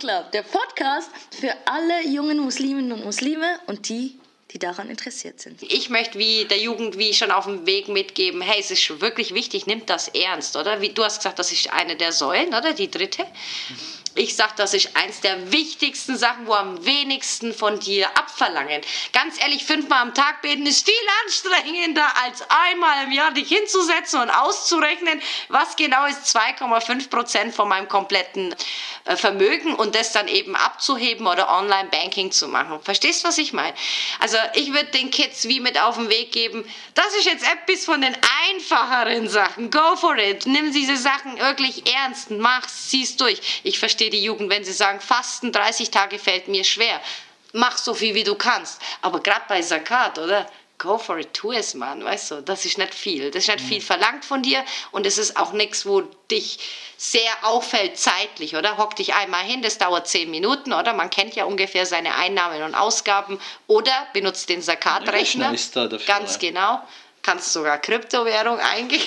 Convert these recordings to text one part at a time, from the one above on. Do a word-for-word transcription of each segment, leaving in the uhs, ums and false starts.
Club, der Podcast für alle jungen Musliminnen und Muslime und die, die daran interessiert sind. Ich möchte wie der Jugend wie schon auf dem Weg mitgeben, hey, es ist wirklich wichtig, nimmt das ernst, oder? Wie du hast gesagt, das ist eine der Säulen, oder? Die dritte. Ich sage, das ist eins der wichtigsten Sachen, wo am wenigsten von dir abverlangen. Ganz ehrlich, fünfmal am Tag beten ist viel anstrengender, als einmal im Jahr dich hinzusetzen und auszurechnen, was genau ist zwei Komma fünf Prozent von meinem kompletten äh, Vermögen und das dann eben abzuheben oder Online-Banking zu machen. Verstehst du, was ich meine? Also ich würde den Kids wie mit auf den Weg geben, das ist jetzt etwas von den einfacheren Sachen. Go for it. Nimm diese Sachen wirklich ernst, mach's, zieh's durch. Ich verstehe die Jugend, wenn sie sagen, Fasten dreißig Tage fällt mir schwer. Mach so viel, wie du kannst. Aber gerade bei Zakat, oder? Go for it, tu es, Mann, weißt du, das ist nicht viel. Das ist nicht viel verlangt von dir und es ist auch nichts, wo dich sehr auffällt zeitlich, oder? Hock dich einmal hin, das dauert zehn Minuten, oder? Man kennt ja ungefähr seine Einnahmen und Ausgaben oder benutzt den Zakat-Rechner. Ganz genau. Kannst sogar Kryptowährung eingeben.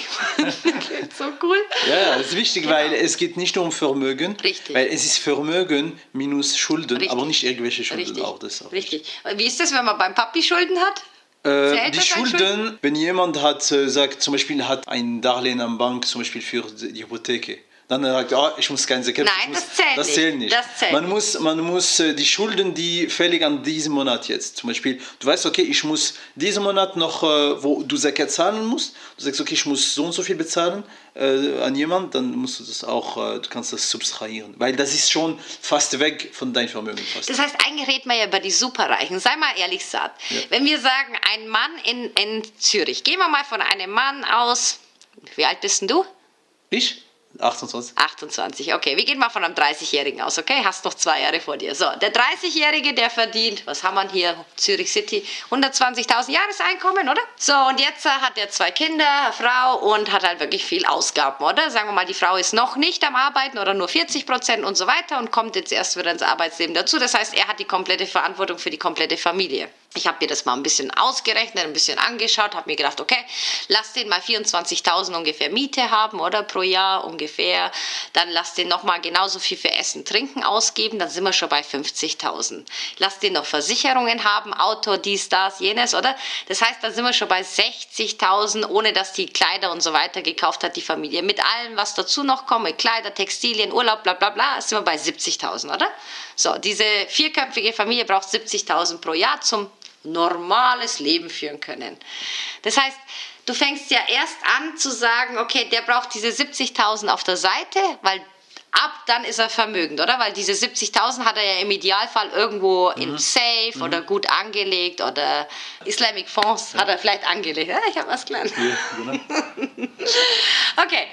So cool. Ja, das ist wichtig, genau. Weil es geht nicht nur um Vermögen. Richtig. Weil es ist Vermögen minus Schulden, Richtig. aber nicht irgendwelche Schulden. Richtig. Auch das auch Richtig. Wie ist das, wenn man beim Papi Schulden hat? Äh, die Schulden, Schulden, wenn jemand hat, äh, sagt, zum Beispiel hat ein Darlehen am Bank, zum Beispiel für die Hypothek. Dann sagt er, oh, ich muss keine Zakat. Nein, muss, das zählt das nicht. Zählt nicht. Das zählt man muss, man muss äh, die Schulden, die fällig an diesem Monat jetzt, zum Beispiel, du weißt, okay, ich muss diesen Monat noch, äh, wo du Zakat zahlen musst, du sagst, okay, ich muss so und so viel bezahlen äh, an jemanden, dann musst du das auch, äh, du kannst das subtrahieren, weil das ist schon fast weg von deinem Vermögen. Fast. Das heißt, eigentlich reden wir ja über die Superreichen. Sei mal ehrlich, Saad. Ja. Wenn wir sagen, ein Mann in, in Zürich, gehen wir mal von einem Mann aus, wie alt bist denn du? Ich? achtundzwanzig. achtundzwanzig, okay. Wir gehen mal von einem dreißigjährigen aus, okay? Hast noch zwei Jahre vor dir. So, der dreißigjährige, der verdient, was haben wir hier, Zürich City, hundertzwanzigtausend Jahreseinkommen, oder? So, und jetzt hat er zwei Kinder, eine Frau und hat halt wirklich viel Ausgaben, oder? Sagen wir mal, die Frau ist noch nicht am Arbeiten oder nur vierzig Prozent und so weiter und kommt jetzt erst wieder ins Arbeitsleben dazu. Das heißt, er hat die komplette Verantwortung für die komplette Familie. Ich habe mir das mal ein bisschen ausgerechnet, ein bisschen angeschaut, habe mir gedacht, okay, lass den mal vierundzwanzigtausend ungefähr Miete haben, oder, pro Jahr ungefähr. Dann lass den nochmal genauso viel für Essen, Trinken ausgeben, dann sind wir schon bei fünfzigtausend. Lass den noch Versicherungen haben, Auto, dies, das, jenes, oder? Das heißt, dann sind wir schon bei sechzigtausend, ohne dass die Kleider und so weiter gekauft hat, die Familie. Mit allem, was dazu noch kommt, mit Kleider, Textilien, Urlaub, bla bla bla, sind wir bei siebzigtausend, oder? So, diese vierköpfige Familie braucht siebzigtausend pro Jahr zum normales Leben führen können. Das heißt, du fängst ja erst an zu sagen, okay, der braucht diese siebzigtausend auf der Seite, weil ab dann ist er vermögend, oder? Weil diese siebzigtausend hat er ja im Idealfall irgendwo mhm. im Safe mhm. oder gut angelegt oder Islamic Fonds ja. hat er vielleicht angelegt. Ja, ich habe was gelernt. Ja, genau. Okay.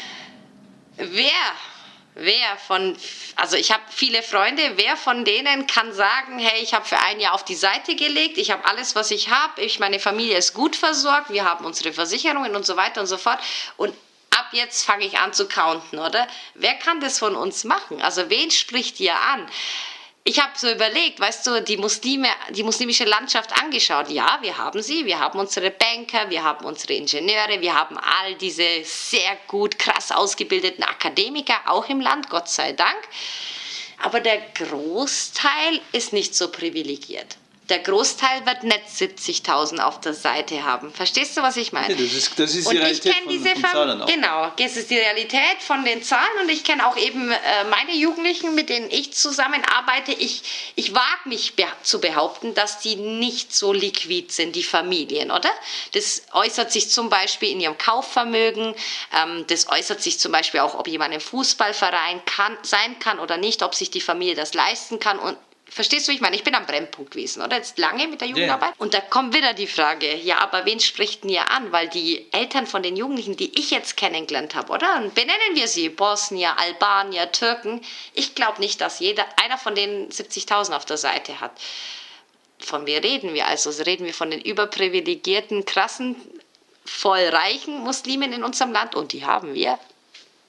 Wer Wer von, also ich habe viele Freunde, wer von denen kann sagen, hey, ich habe für ein Jahr auf die Seite gelegt, ich habe alles, was ich habe, ich, meine Familie ist gut versorgt, wir haben unsere Versicherungen und so weiter und so fort und ab jetzt fange ich an zu counten, oder? Wer kann das von uns machen? Also wen spricht ihr an? Ich habe so überlegt, weißt du, die Muslime, die muslimische Landschaft angeschaut. Ja, wir haben sie, wir haben unsere Banker, wir haben unsere Ingenieure, wir haben all diese sehr gut, krass ausgebildeten Akademiker, auch im Land, Gott sei Dank. Aber der Großteil ist nicht so privilegiert. Der Großteil wird nicht siebzigtausend auf der Seite haben. Verstehst du, was ich meine? Ja, das ist, das ist und die Realität ich von, diese von Zahlen auch. Genau, das ist die Realität von den Zahlen und ich kenne auch eben äh, meine Jugendlichen, mit denen ich zusammenarbeite. Ich, ich wage mich be- zu behaupten, dass die nicht so liquid sind, die Familien, oder? Das äußert sich zum Beispiel in ihrem Kaufvermögen, ähm, das äußert sich zum Beispiel auch, ob jemand im Fußballverein kann, sein kann oder nicht, ob sich die Familie das leisten kann und verstehst du, wie ich meine? Ich bin am Brennpunkt gewesen, oder? Jetzt lange mit der Jugendarbeit. Yeah. Und da kommt wieder die Frage, ja, aber wen spricht denn ihr an? Weil die Eltern von den Jugendlichen, die ich jetzt kennengelernt habe, oder? Und benennen wir sie, Bosnier, Albanier, Türken. Ich glaube nicht, dass jeder, einer von denen siebzigtausend auf der Seite hat. Von wem reden wir also? Reden wir von den überprivilegierten, krassen, voll reichen Muslimen in unserem Land? Und die haben wir.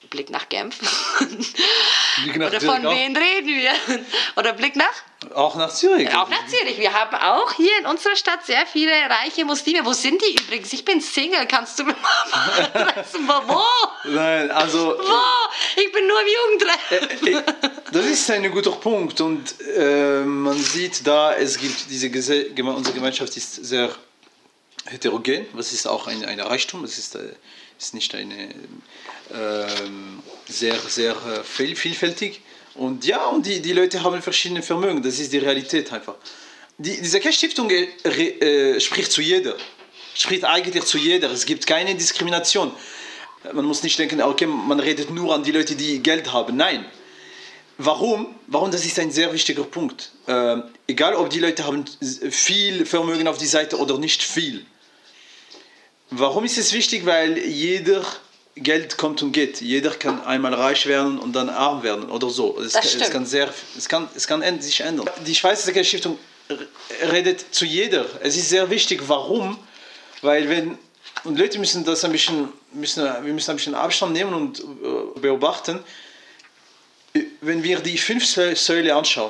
Blick nach Genf. Blick nach Oder Zürich von auch. wem reden wir? Oder Blick nach? Auch nach Zürich. Auch nach Zürich. Wir haben auch hier in unserer Stadt sehr viele reiche Muslime. Wo sind die übrigens? Ich bin Single. Kannst du mir mal adressen? Wo? Nein, also... Wo? Ich bin nur im Jugendtreff. Äh, äh, das ist ein guter Punkt und äh, man sieht da, es gibt diese Gese Geme unsere Gemeinschaft ist sehr heterogen, was ist auch ein, ein Reichtum, es ist, äh, ist nicht eine äh, sehr, sehr äh, viel, vielfältig und ja, und die, die Leute haben verschiedene Vermögen, das ist die Realität einfach. Die, die Zakat-Stiftung äh, äh, spricht zu jeder, spricht eigentlich zu jeder, es gibt keine Diskrimination. Man muss nicht denken, okay, man redet nur an die Leute, die Geld haben, nein. Warum? Warum? Das ist ein sehr wichtiger Punkt. Äh, egal, ob die Leute haben viel Vermögen auf die Seite oder nicht viel. Warum ist es wichtig? Weil jeder Geld kommt und geht. Jeder kann einmal reich werden und dann arm werden oder so. Es, Das kann, es kann sehr, es kann, es kann sich ändern. Die Schweizer Zakat-Stiftung redet zu jeder. Es ist sehr wichtig. Warum? Weil wenn und Leute müssen das ein bisschen, müssen, wir müssen ein bisschen Abstand nehmen und äh, beobachten. Wenn wir die fünf Säule anschauen,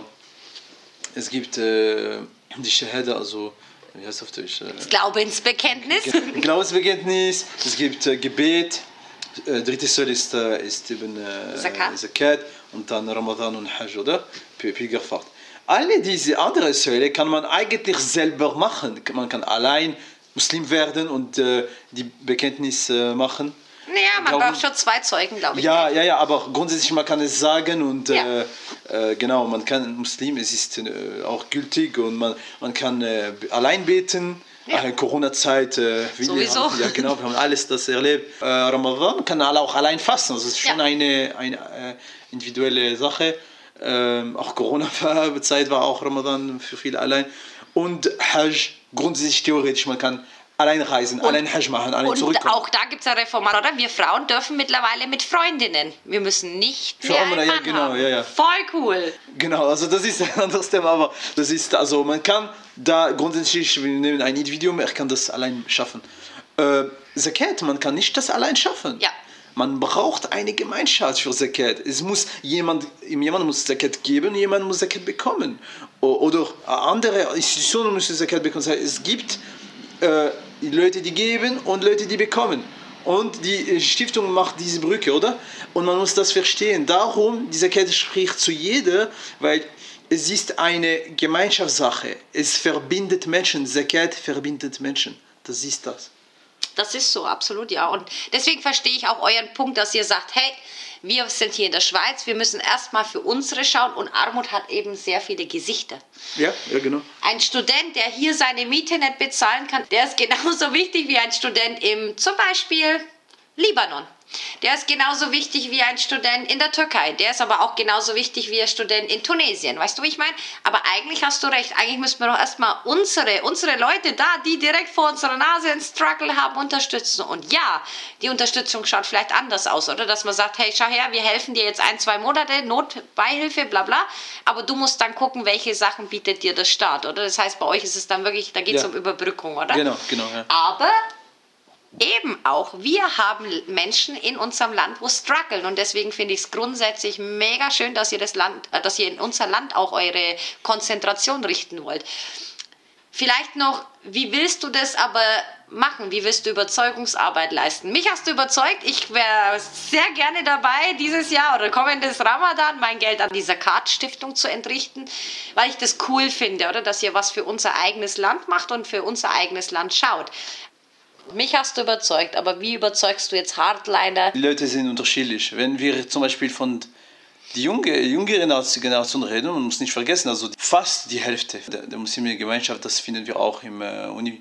es gibt äh, die Shahada, also wie heißt das auf Deutsch? Das Glaubensbekenntnis. Glaubensbekenntnis, es gibt äh, Gebet, äh, dritte Säule ist, äh, ist eben äh, Zakat. Zakat und dann Ramadan und Hajj, oder? Pilgerfahrt. Alle diese anderen Säule kann man eigentlich selber machen. Man kann allein Muslim werden und äh, die Bekenntnis äh, machen. Naja, man Glauben- braucht schon zwei Zeugen, glaube ich. Ja, ja, ja, aber grundsätzlich man kann es sagen und Ja. äh, äh, genau, man kann Muslim, es ist äh, auch gültig und man, man kann äh, allein beten. Ja. Äh, Corona-Zeit, äh, wie wir Sowieso. haben, ja genau, wir haben alles das erlebt. Äh, Ramadan kann alle auch allein fasten, also es ist schon Ja. eine, eine äh, individuelle Sache. Ähm, auch Corona-Zeit war auch Ramadan für viele allein. Und Hajj, grundsätzlich theoretisch, man kann allein reisen, allein Hajj machen, allein Und zurückkommen. auch da gibt es ein Reformat, oder? Wir Frauen dürfen mittlerweile mit Freundinnen. Wir müssen nicht Für mehr Umrah, einen ja, Mann genau, haben. ja, ja. Voll cool. Genau, also das ist ein anderes Thema, aber das ist, also man kann da grundsätzlich, wir nehmen ein Individuum, er kann das allein schaffen. Äh, Zakat, man kann nicht das allein schaffen. Ja. Man braucht eine Gemeinschaft für Zakat. Es muss jemand, jemand muss Zakat geben, jemand muss Zakat bekommen. O- Oder andere Institutionen müssen Zakat bekommen. Das heißt, es gibt äh, Leute, die geben und Leute, die bekommen. Und die Stiftung macht diese Brücke, oder? Und man muss das verstehen. Darum, diese Kette spricht zu jeder, weil es ist eine Gemeinschaftssache. Es verbindet Menschen. Zakat verbindet Menschen. Das ist das. Das ist so, absolut, ja. Und deswegen verstehe ich auch euren Punkt, dass ihr sagt, hey, wir sind hier in der Schweiz, wir müssen erstmal für unsere schauen und Armut hat eben sehr viele Gesichter. Ja, ja, genau. Ein Student, der hier seine Miete nicht bezahlen kann, der ist genauso wichtig wie ein Student im zum Beispiel Libanon. Der ist genauso wichtig wie ein Student in der Türkei. Der ist aber auch genauso wichtig wie ein Student in Tunesien. Weißt du, wie ich meine? Aber eigentlich hast du recht. Eigentlich müssen wir doch erstmal unsere, unsere Leute da, die direkt vor unserer Nase einen Struggle haben, unterstützen. Und ja, die Unterstützung schaut vielleicht anders aus, oder? Dass man sagt, hey, schau her, wir helfen dir jetzt ein, zwei Monate, Notbeihilfe, bla bla. Aber du musst dann gucken, welche Sachen bietet dir der Staat, oder? Das heißt, bei euch ist es dann wirklich, da geht es Ja. um Überbrückung, oder? Genau, genau. Ja. Aber eben auch, wir haben Menschen in unserem Land, wo strugglen und deswegen finde ich es grundsätzlich mega schön, dass ihr das Land, äh, dass ihr in unser Land auch eure Konzentration richten wollt. Vielleicht noch, wie willst du das aber machen? Wie willst du Überzeugungsarbeit leisten? Mich hast du überzeugt, ich wäre sehr gerne dabei, dieses Jahr oder kommendes Ramadan mein Geld an die Zakat-Stiftung zu entrichten, weil ich das cool finde, oder? Dass ihr was für unser eigenes Land macht und für unser eigenes Land schaut. Mich hast du überzeugt, aber wie überzeugst du jetzt Hardliner? Die Leute sind unterschiedlich. Wenn wir zum Beispiel von die junge, jüngere Generation reden, man muss nicht vergessen, also fast die Hälfte der, der muslimischen Gemeinschaft, das finden wir auch im äh, Uni,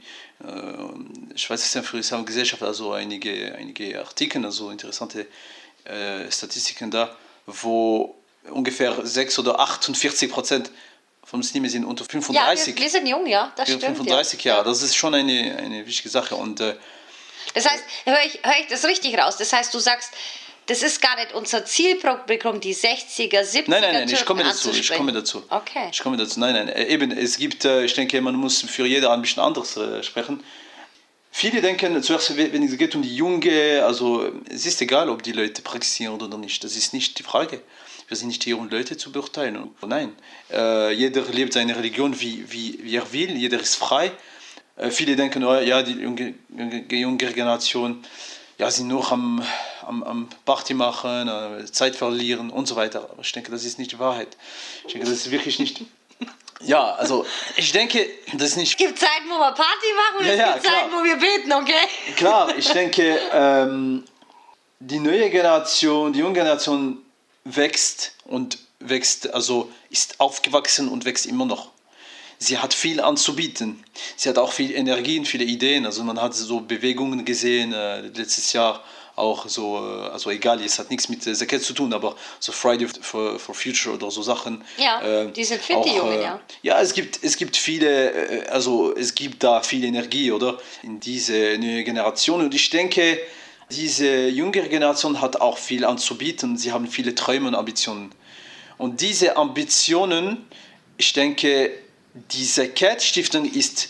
äh, Schweizer Zentrum für Islam und Gesellschaft, also einige, einige Artikel, also interessante äh, Statistiken da, wo ungefähr sechs oder achtundvierzig Prozent von Muslimen sind unter Ja, fünfunddreißig. wir, wir sind jung, ja, das Ja, stimmt. fünfunddreißig ja. Jahre, das ist schon eine, eine wichtige Sache. Und, äh, Das heißt, höre ich, hör ich das richtig raus? Das heißt, du sagst, das ist gar nicht unser Zielpublikum, die sechziger, siebziger nein, nein, nein, ich Türken komme dazu, ich anzusprechen. komme dazu. Okay. Ich komme dazu, nein, nein, äh, eben, es gibt, äh, ich denke, man muss für jeder ein bisschen anders äh, sprechen. viele denken zuerst, wenn es geht um die Junge, also es ist egal, ob die Leute praktizieren oder nicht. Das ist nicht die Frage. Wir sind nicht hier, um Leute zu beurteilen. Nein, äh, jeder lebt seine Religion, wie, wie, wie er will. Jeder ist frei. Äh, viele denken, oh, ja, die junge, junge, junge Generation, ja, sind nur am, am, am Party machen, äh, Zeit verlieren und so weiter. Aber ich denke, das ist nicht die Wahrheit. Ich denke, das ist wirklich nicht... Ja, also ich denke, das ist nicht... Es gibt Zeiten, wo wir Party machen und ja, es ja, gibt klar. Zeiten, wo wir beten, okay? Klar, ich denke, ähm, die neue Generation, die junge Generation wächst und wächst, also ist aufgewachsen und wächst immer noch. Sie hat viel anzubieten. Sie hat auch viel Energien, viele Ideen. Also man hat so Bewegungen gesehen, äh, letztes Jahr auch so, äh, also egal, es hat nichts mit äh, Zakat zu tun, aber so Friday for, for Future oder so Sachen. Ja, äh, die sind fit, auch, die Jungen, äh, ja. Ja, es gibt, es gibt viele, äh, also es gibt da viel Energie, oder? In diese neue Generation. Und ich denke, diese jüngere Generation hat auch viel anzubieten. Sie haben viele Träume und Ambitionen. Und diese Ambitionen, ich denke, die Zakat-Stiftung ist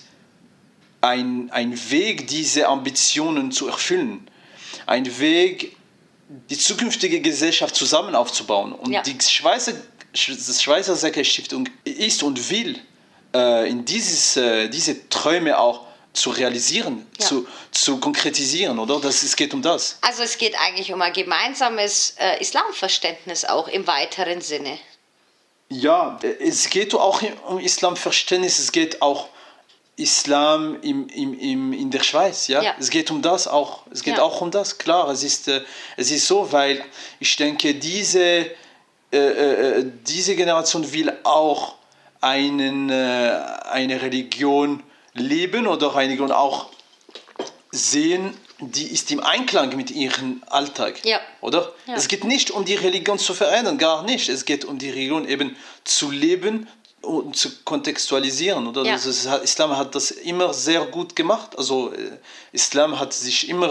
ein, ein Weg, diese Ambitionen zu erfüllen. Ein Weg, die zukünftige Gesellschaft zusammen aufzubauen. Und Ja. die Schweizer, die Schweizer Zakat-Stiftung ist und will äh, in dieses, äh, diese Träume auch zu realisieren, Ja. zu, zu konkretisieren, oder? Das, es geht um das. Also es geht eigentlich um ein gemeinsames äh, Islamverständnis auch im weiteren Sinne. Ja, es geht auch um Islamverständnis, es geht auch Islam im, im, im, in der Schweiz, ja? Ja. Es geht um das auch, es geht Ja. auch um das, klar, es ist, äh, es ist so, weil ich denke, diese, äh, äh, diese Generation will auch einen, äh, eine Religion leben oder eine Religion auch sehen, die ist im Einklang mit ihrem Alltag, Ja. oder? Ja. Es geht nicht um die Religion zu verändern, gar nicht. Es geht um die Religion eben zu leben und zu kontextualisieren, oder? Ja. Das ist, Islam hat das immer sehr gut gemacht. Also äh, Islam hat sich immer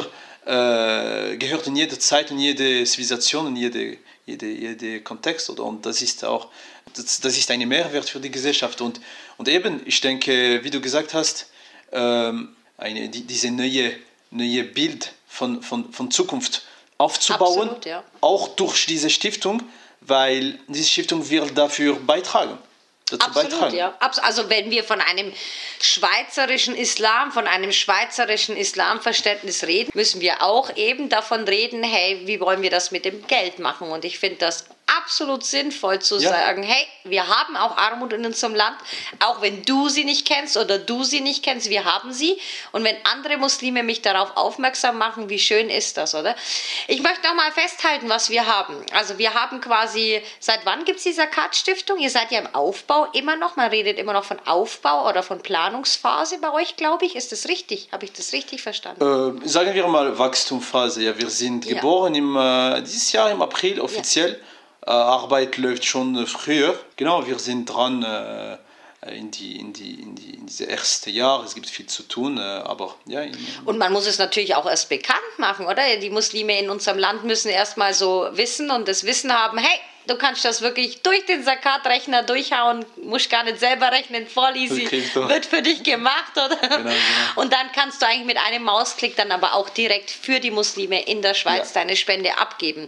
äh, gehört in jede Zeit, in jede Zivilisation, in jede, jede, jede Kontext, oder? Und das ist auch, das, das ist ein Mehrwert für die Gesellschaft. Und, und eben, ich denke, wie du gesagt hast, ähm, eine, die, diese neue neue Bild von, von, von Zukunft aufzubauen, Absolut, ja. auch durch diese Stiftung, weil diese Stiftung wird dafür beitragen. Dazu Absolut, beitragen. ja. Abs- Also wenn wir von einem schweizerischen Islam, von einem schweizerischen Islamverständnis reden, müssen wir auch eben davon reden, hey, wie wollen wir das mit dem Geld machen? Und ich finde das absolut sinnvoll zu Ja. sagen, hey, wir haben auch Armut in unserem Land, auch wenn du sie nicht kennst oder du sie nicht kennst, wir haben sie. Und wenn andere Muslime mich darauf aufmerksam machen, wie schön ist das, oder? Ich möchte noch mal festhalten, was wir haben. Also wir haben quasi, seit wann gibt es die Zakat-Stiftung? Ihr seid ja im Aufbau immer noch, man redet immer noch von Aufbau oder von Planungsphase bei euch, glaube ich. Ist das richtig? Habe ich das richtig verstanden? Äh, sagen wir mal Wachstumsphase. Ja, wir sind Ja. geboren im, äh, dieses Jahr im April offiziell. Äh, Arbeit läuft schon äh, früher. Genau, wir sind dran äh, in, die, in, die, in, die, in diese erste Jahr. Es gibt viel zu tun, äh, aber ja. In, Und man muss es natürlich auch erst bekannt machen, oder? Die Muslime in unserem Land müssen erst mal so wissen und das Wissen haben, hey, du kannst das wirklich durch den Zakat-Rechner durchhauen, musst gar nicht selber rechnen, voll easy, kriegst du. wird für dich gemacht, oder? Genau, genau. Und dann kannst du eigentlich mit einem Mausklick dann aber auch direkt für die Muslime in der Schweiz Ja. deine Spende abgeben.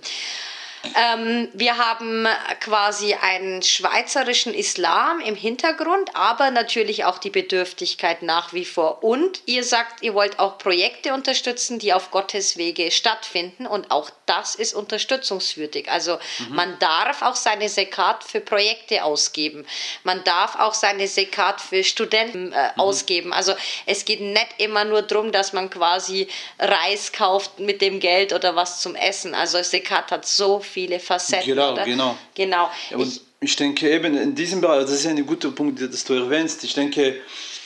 Ähm, wir haben quasi einen schweizerischen Islam im Hintergrund, aber natürlich auch die Bedürftigkeit nach wie vor. Und ihr sagt, ihr wollt auch Projekte unterstützen, die auf Gottes Wege stattfinden. Und auch das ist unterstützungswürdig. Also man darf auch seine Zakat für Projekte ausgeben. Man darf auch seine Zakat für Studenten äh, ausgeben. Also es geht nicht immer nur darum, dass man quasi Reis kauft mit dem Geld oder was zum Essen. Also Zakat hat so viele Facetten. Genau, oder? genau. Genau. Ja, und Ich, ich denke eben in diesem Bereich, das ist ein guter Punkt, dass du erwähnst. Ich denke,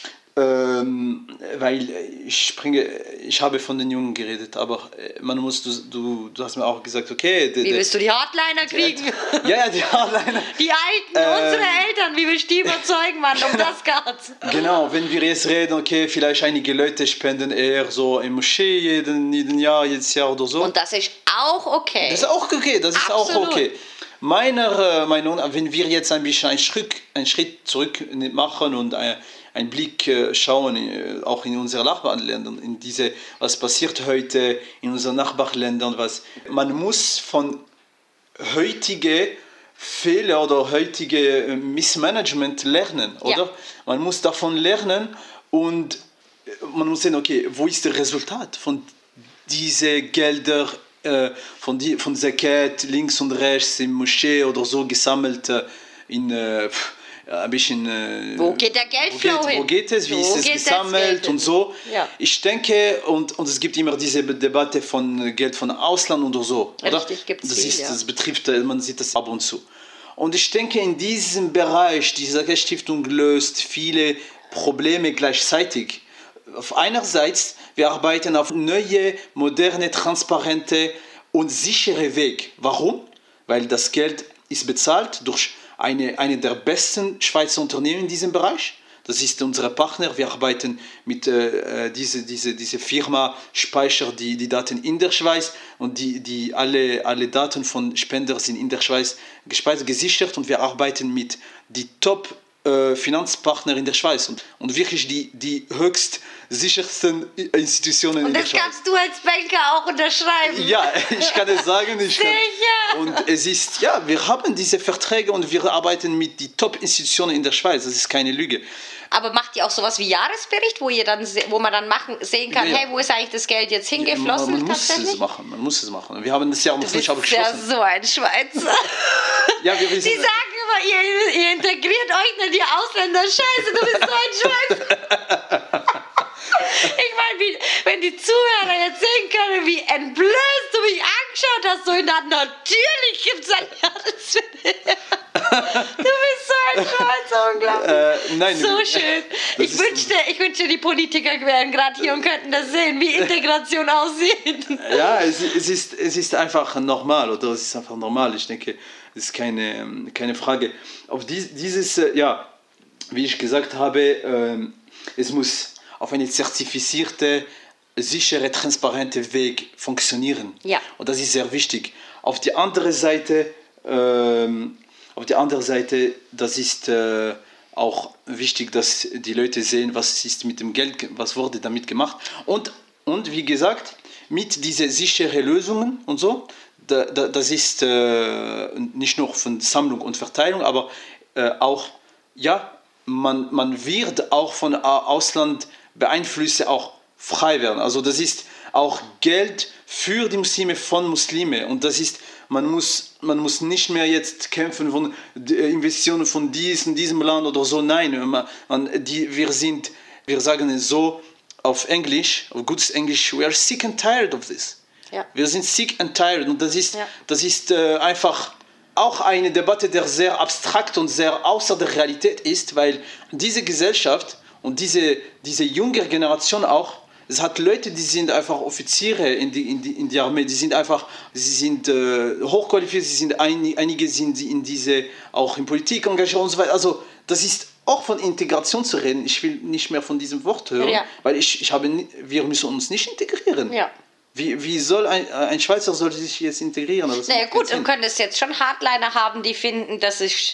ähm, weil ich springe, ich habe von den Jungen geredet, aber man muss, du, du, du hast mir auch gesagt, okay. wie willst du die Hardliner kriegen? Ja, ja, die Hardliner. Die Alten, Ähm, unsere Eltern, wie willst du die überzeugen, Mann, um das geht's. Genau, wenn wir jetzt reden, okay, vielleicht einige Leute spenden eher so im Moschee jeden, jeden Jahr, jedes Jahr oder so. Und das ist auch okay. Das ist auch okay, das ist Absolut. auch okay. meiner Meinung nach, wenn wir jetzt ein bisschen einen Schritt, einen Schritt zurück machen und einen Blick schauen, auch in unsere Nachbarländer, in diese, was passiert heute in unseren Nachbarländern, was man muss von heutigen Fehler oder heutige Missmanagement lernen, oder? Ja. Man muss davon lernen und man muss sehen, okay, wo ist das Resultat von diesen Geldern, äh, von, die, von Zakat links und rechts in Moschee oder so gesammelt äh, in äh, ein bisschen... Äh, wo geht der Geldflow hin? Wo geht es, wie wo ist es gesammelt und so. Ja. Ich denke, und, und es gibt immer diese Debatte von Geld von Ausland oder so. Richtig, gibt es das, viel, ist, ja. das betrifft, man sieht das ab und zu. Und ich denke, in diesem Bereich, die Zakat-Stiftung löst viele Probleme gleichzeitig. Auf einerseits, wir arbeiten auf neue, moderne, transparente und sichere Weg. Warum? Weil das Geld ist bezahlt durch eine, eine der besten Schweizer Unternehmen in diesem Bereich. Das ist unser Partner. Wir arbeiten mit äh, diese, diese, diese Firma, speichert die, die Daten in der Schweiz und die, die alle, alle Daten von Spender sind in der Schweiz gespeichert, gesichert und wir arbeiten mit die Top äh, Finanzpartner in der Schweiz und, und wirklich die, die höchst sichersten Institutionen in der Schweiz. Und das kannst du als Banker auch unterschreiben. Ja, ich kann es sagen. Ich kann, und es ist, ja, wir haben diese Verträge und wir arbeiten mit den Top-Institutionen in der Schweiz. Das ist keine Lüge. Aber macht ihr auch sowas wie Jahresbericht, wo, ihr dann, wo man dann machen, sehen kann, ja, ja. hey, wo ist eigentlich das Geld jetzt hingeflossen? Ja, man, man muss es machen, man muss es machen. Wir haben das Jahr um fünf Jahre geschlossen. Du bist ja so ein Schweizer. Ja, wir, wir Die sagen immer, ihr, ihr integriert euch nicht, die Ausländer, scheiße, du bist so ein Schweizer. Ich meine, wenn die Zuhörer jetzt sehen können, wie entblößt du mich angeschaut hast, so in der natürlich gibt es ein Jahresbericht. Du bist so ein Schweizer, unglaublich. Äh, nein, so schön. Ich wünschte, ich wünschte, die Politiker wären gerade hier und könnten das sehen, wie Integration aussieht. Ja, es, es, ist, es ist einfach normal, oder? Es ist einfach normal. Ich denke, es ist keine, keine Frage. Auf dies, dieses, ja, wie ich gesagt habe, äh, es muss auf eine zertifizierte, sichere, transparente Weg funktionieren. Ja. Und das ist sehr wichtig. Auf die andere Seite, ähm, auf die andere Seite, das ist äh, auch wichtig, dass die Leute sehen, was ist mit dem Geld, was wurde damit gemacht. Und, und wie gesagt, mit diesen sicheren Lösungen und so, da, da, das ist äh, nicht nur von Sammlung und Verteilung, aber äh, auch, ja, man, man wird auch von Ausland beeinflussen, auch frei werden. Also das ist auch Geld für die Muslime von Muslime und das ist, man muss, man muss nicht mehr jetzt kämpfen von Investitionen von diesem, diesem Land oder so, nein, man, man, die, wir sind, wir sagen es so auf Englisch, auf gutes Englisch, we are sick and tired of this. Ja. Wir sind sick and tired und das ist, ja. das ist äh, einfach auch eine Debatte, die sehr abstrakt und sehr außer der Realität ist, weil diese Gesellschaft und diese, diese junge Generation auch, es hat Leute, die sind einfach Offiziere in die, in die, in die Armee, die sind einfach, sie sind äh, hochqualifiziert, sie sind ein, einige sind in diese, auch in Politik engagiert und so weiter. Also das ist auch von Integration zu reden. Ich will nicht mehr von diesem Wort hören, ja. weil ich, ich habe, wir müssen uns nicht integrieren. Ja. Wie, wie soll ein, ein Schweizer sollte sich jetzt integrieren? Naja gut, und können es jetzt schon Hardliner haben, die finden, dass ich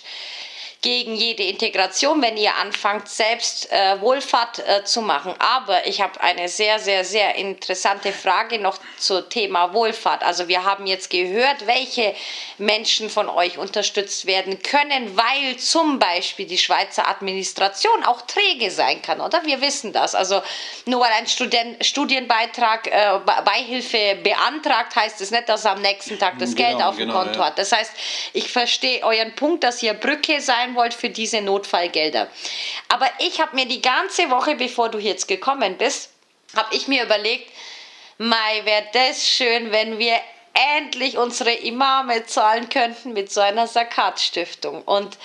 gegen jede Integration, wenn ihr anfangt, selbst äh, Wohlfahrt äh, zu machen. Aber ich habe eine sehr, sehr, sehr interessante Frage noch zum Thema Wohlfahrt. Also wir haben jetzt gehört, welche Menschen von euch unterstützt werden können, weil zum Beispiel die Schweizer Administration auch träge sein kann, oder? Wir wissen das. Also nur weil ein Student, Studienbeitrag, äh, Beihilfe beantragt, heißt es nicht, dass er am nächsten Tag das genau, Geld auf dem genau, Konto ja. hat. Das heißt, ich verstehe euren Punkt, dass ihr Brücke sein wollt für diese Notfallgelder. Aber ich habe mir die ganze Woche, bevor du jetzt gekommen bist, habe ich mir überlegt, Mai, wäre das schön, wenn wir endlich unsere Imame zahlen könnten mit so einer Zakat-Stiftung. Und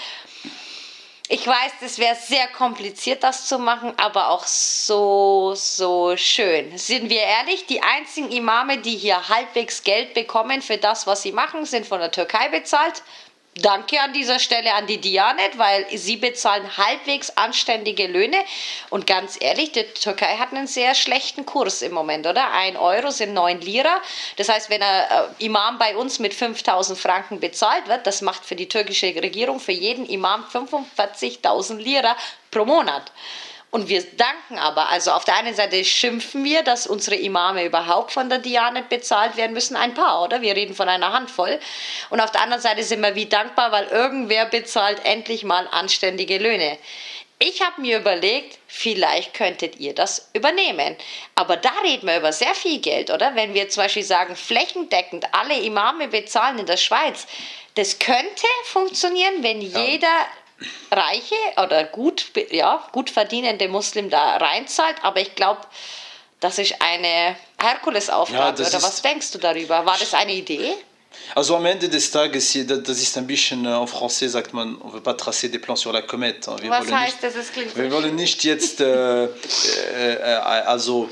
ich weiß, das wäre sehr kompliziert, das zu machen, aber auch so, so schön. Sind wir ehrlich, die einzigen Imame, die hier halbwegs Geld bekommen für das, was sie machen, sind von der Türkei bezahlt. danke an dieser Stelle an die Diyanet, weil sie bezahlen halbwegs anständige Löhne. Und ganz ehrlich, die Türkei hat einen sehr schlechten Kurs im Moment, oder? Ein Euro sind neun Lira. Das heißt, wenn ein äh, Imam bei uns mit fünftausend Franken bezahlt wird, das macht für die türkische Regierung für jeden Imam fünfundvierzigtausend Lira pro Monat. Und wir danken aber, also auf der einen Seite schimpfen wir, dass unsere Imame überhaupt von der Diyanet bezahlt werden müssen, ein paar, oder? Wir reden von einer Handvoll. Und auf der anderen Seite sind wir wie dankbar, weil irgendwer bezahlt endlich mal anständige Löhne. Ich habe mir überlegt, vielleicht könntet ihr das übernehmen. Aber da reden wir über sehr viel Geld, oder? Wenn wir zum Beispiel sagen, flächendeckend alle Imame bezahlen in der Schweiz, das könnte funktionieren, wenn ja. jeder reiche oder gut, ja, gut verdienende Muslim da reinzahlt, aber ich glaube, das ist eine Herkulesaufgabe. Ja, oder was denkst du darüber? War das eine Idee? Also am Ende des Tages, das ist ein bisschen, en français sagt man, on veut pas tracer des plans sur la comète. Wir was heißt das? Das klingt wir so wollen nicht jetzt äh, äh, also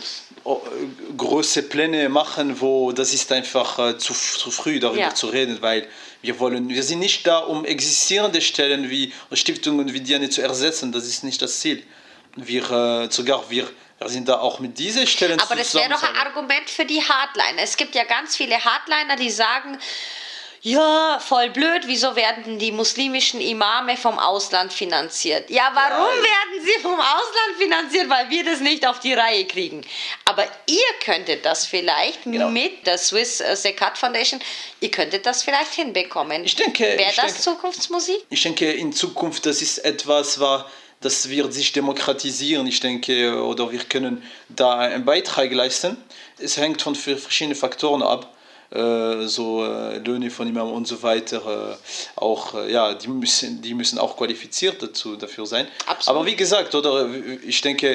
große Pläne machen, wo das ist einfach äh, zu, zu früh darüber ja. zu reden, weil wir wollen, wir sind nicht da, um existierende Stellen wie Stiftungen wie Diyanet zu ersetzen. Das ist nicht das Ziel. Wir äh, sogar wir, wir sind da auch mit diesen Stellen. Aber das wäre doch ein Argument für die Hardliner. Es gibt ja ganz viele Hardliner, die sagen, ja, voll blöd, wieso werden die muslimischen Imame vom Ausland finanziert? Ja, warum ja. werden sie vom Ausland finanziert? Weil wir das nicht auf die Reihe kriegen. Aber ihr könntet das vielleicht genau. mit der Swiss Zekat Foundation, ihr könntet das vielleicht hinbekommen. Ich denke, wäre das denke, Zukunftsmusik? Ich denke, in Zukunft, das ist etwas, was das wird sich demokratisieren, ich denke, oder wir können da einen Beitrag leisten. Es hängt von verschiedenen Faktoren ab. Äh, so äh, Löhne von Imam und so weiter, äh, auch, äh, ja, die müssen, die müssen auch qualifiziert dazu, dafür sein. Absolut. Aber wie gesagt, oder, ich denke,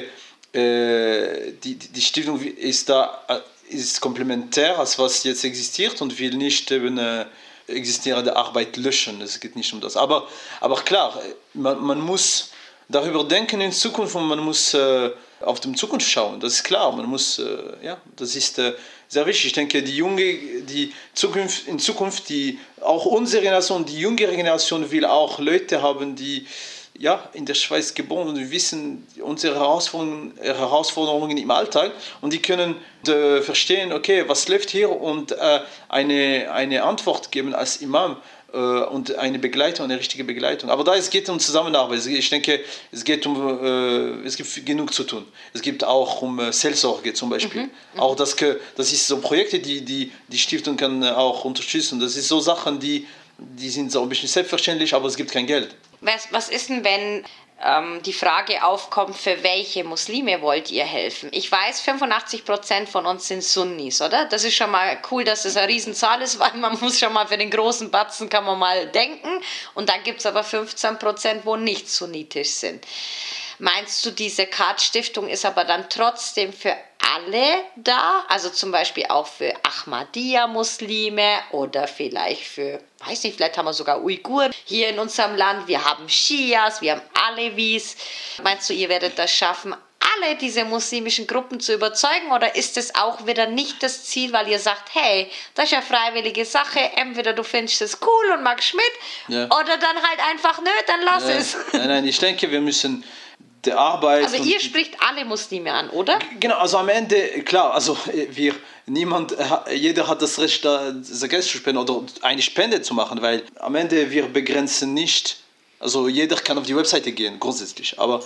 äh, die, die Stiftung ist da äh, ist komplementär, als was jetzt existiert und will nicht eben äh, existierende Arbeit löschen, es geht nicht um das. Aber, aber klar, man, man muss darüber denken in Zukunft und man muss äh, auf die Zukunft schauen, das ist klar, man muss, äh, ja, das ist äh, sehr wichtig. Ich denke, die junge, die Zukunft, in Zukunft, die, auch unsere Generation, die jüngere Generation will auch Leute haben, die ja, in der Schweiz geboren und wissen unsere Herausforderungen, Herausforderungen im Alltag und die können äh, verstehen, okay, was läuft hier und äh, eine, eine Antwort geben als Imam. Und eine Begleitung, eine richtige Begleitung. Aber da es geht um Zusammenarbeit. Ich denke, es geht um, äh, es gibt genug zu tun. Es gibt auch um äh, Seelsorge zum Beispiel. Mhm, auch das, das ist so Projekte, die die, die Stiftung kann auch unterstützen. Das ist so Sachen, die, die sind so ein bisschen selbstverständlich, aber es gibt kein Geld. Was, was ist denn, wenn ähm, die Frage aufkommt, für welche Muslime wollt ihr helfen? Ich weiß, fünfundachtzig Prozent von uns sind Sunnis, oder? Das ist schon mal cool, dass das eine Riesenzahl ist, weil man muss schon mal für den großen Batzen kann man mal denken. Und dann gibt es aber fünfzehn Prozent, wo nicht sunnitisch sind. Meinst du, diese Zekat-Stiftung ist aber dann trotzdem für alle da? Also zum Beispiel auch für Ahmadiyya-Muslime oder vielleicht für, weiß nicht, vielleicht haben wir sogar Uiguren hier in unserem Land. Wir haben Schias, wir haben Alevis. Meinst du, ihr werdet das schaffen, alle diese muslimischen Gruppen zu überzeugen? Oder ist es auch wieder nicht das Ziel, weil ihr sagt, hey, das ist eine freiwillige Sache, entweder du findest es cool und magst mit, ja. oder dann halt einfach nö, dann lass ja. es. Nein, nein, ich denke, wir müssen der Arbeit. Also ihr spricht alle Muslime an, oder? Genau, also am Ende, klar, also wir, niemand, jeder hat das Recht, da Geld zu spenden oder eine Spende zu machen, weil am Ende wir begrenzen nicht, also jeder kann auf die Webseite gehen, grundsätzlich, aber,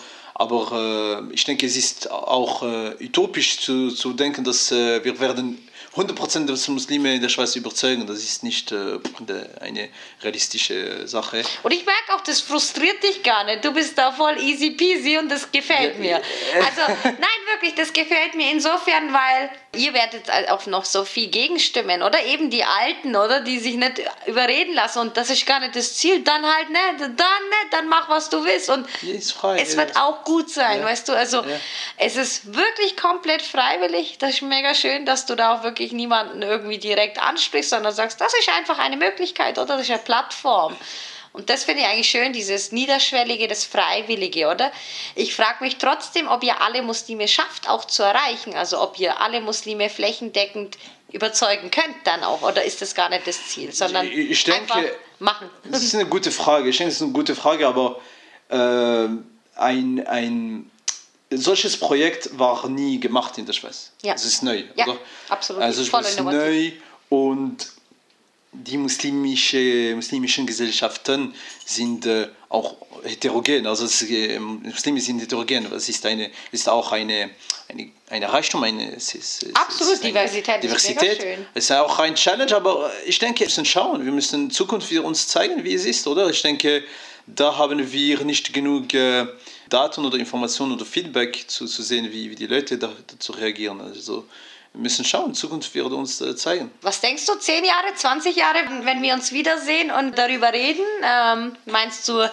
aber äh, ich denke, es ist auch äh, utopisch zu, zu denken, dass äh, wir werden hundert Prozent der Muslime in der Schweiz überzeugen. Das ist nicht äh, eine realistische Sache. Und ich merke auch, das frustriert dich gar nicht. Du bist da voll easy peasy und das gefällt ja, mir. Also nein, wirklich, das gefällt mir insofern, weil ihr werdet auch noch so viel gegenstimmen. Oder eben die Alten, oder, die sich nicht überreden lassen. Und das ist gar nicht das Ziel. Dann halt nicht, dann nicht, dann mach, was du willst. Und frei, es wird auch gut sein, ja. weißt du. Also ja. es ist wirklich komplett freiwillig. Das ist mega schön, dass du da auch wirklich niemanden irgendwie direkt ansprichst, sondern sagst, das ist einfach eine Möglichkeit, oder? Das ist eine Plattform. Und das finde ich eigentlich schön, dieses Niederschwellige, das Freiwillige, oder? Ich frage mich trotzdem, ob ihr alle Muslime schafft, auch zu erreichen. Also ob ihr alle Muslime flächendeckend überzeugen könnt dann auch? Oder ist das gar nicht das Ziel, sondern ich denke, einfach machen? Das ist eine gute Frage. Ich denke, das ist eine gute Frage, aber äh, ein, ein solches Projekt war nie gemacht in der Schweiz. Ja. Es ist neu, Ja, oder? absolut. Also es Voll ist innovativ. neu und die muslimische, muslimischen Gesellschaften sind äh, auch heterogen. Also es, äh, Muslime sind heterogen. Es ist, eine, ist auch eine, eine, eine Reichtum, eine es ist, es Absolut, ist eine Diversität, Diversität. ist mega schön. Es ist auch ein Challenge, aber ich denke, wir müssen schauen. Wir müssen in Zukunft wieder uns zeigen, wie es ist, oder? Ich denke, da haben wir nicht genug äh, Daten oder Informationen oder Feedback zu, zu sehen, wie, wie die Leute da, dazu reagieren. Also wir müssen schauen, Zukunft wird uns äh, zeigen. Was denkst du, zehn Jahre, zwanzig Jahre, wenn wir uns wiedersehen und darüber reden? Ähm, meinst du,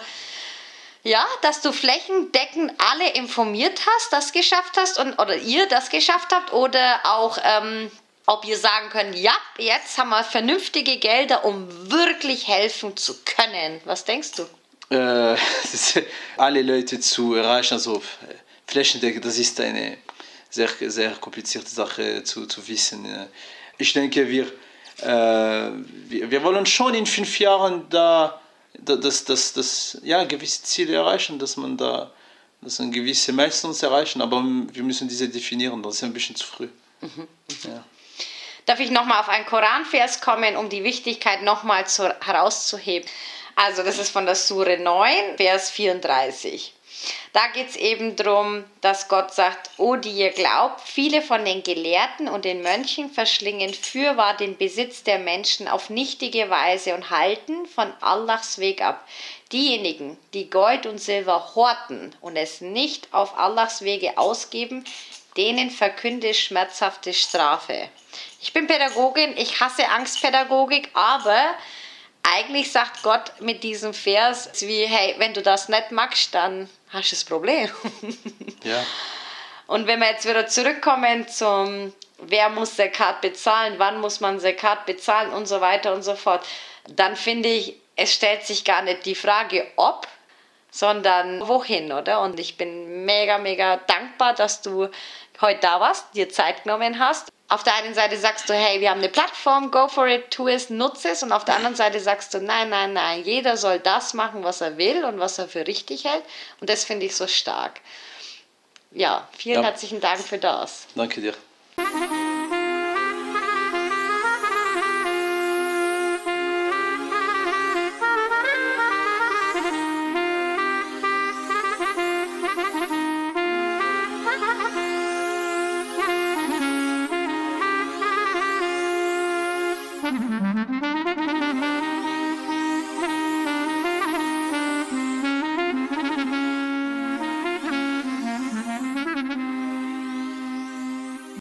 ja, dass du flächendeckend alle informiert hast, das geschafft hast und, oder ihr das geschafft habt? Oder auch, ähm, ob ihr sagen könnt, ja, jetzt haben wir vernünftige Gelder, um wirklich helfen zu können. Was denkst du? Äh, das, alle Leute zu erreichen, also flächendeckend, das ist eine sehr, sehr komplizierte Sache zu, zu wissen. Ich denke, wir, äh, wir, wir wollen schon in fünf Jahren da, da das, das, das, ja, gewisse Ziele erreichen, dass man da dass man gewisse Milestones erreichen, aber wir müssen diese definieren, das ist ein bisschen zu früh. Mhm. Ja. Darf ich nochmal auf einen Koranvers kommen, um die Wichtigkeit nochmal herauszuheben? Also das ist von der Sure neun, Vers vierunddreißig. Da geht es eben darum, dass Gott sagt, o die ihr glaubt, viele von den Gelehrten und den Mönchen verschlingen fürwahr den Besitz der Menschen auf nichtige Weise und halten von Allahs Weg ab. Diejenigen, die Gold und Silber horten und es nicht auf Allahs Wege ausgeben, denen verkünde schmerzhafte Strafe. Ich bin Pädagogin, ich hasse Angstpädagogik, aber eigentlich sagt Gott mit diesem Vers wie, hey, wenn du das nicht magst, dann hast du das Problem. Ja. Und wenn wir jetzt wieder zurückkommen zum, wer muss Zakat bezahlen, wann muss man Zakat bezahlen und so weiter und so fort, dann finde ich, es stellt sich gar nicht die Frage, ob, sondern wohin, oder? Und ich bin mega, mega dankbar, dass du heute da warst, dir Zeit genommen hast. Auf der einen Seite sagst du, hey, wir haben eine Plattform, go for it, tu es, nutze es. Und auf der anderen Seite sagst du, nein, nein, nein, jeder soll das machen, was er will und was er für richtig hält. Und das finde ich so stark. Ja, vielen ja. herzlichen Dank für das. Danke dir.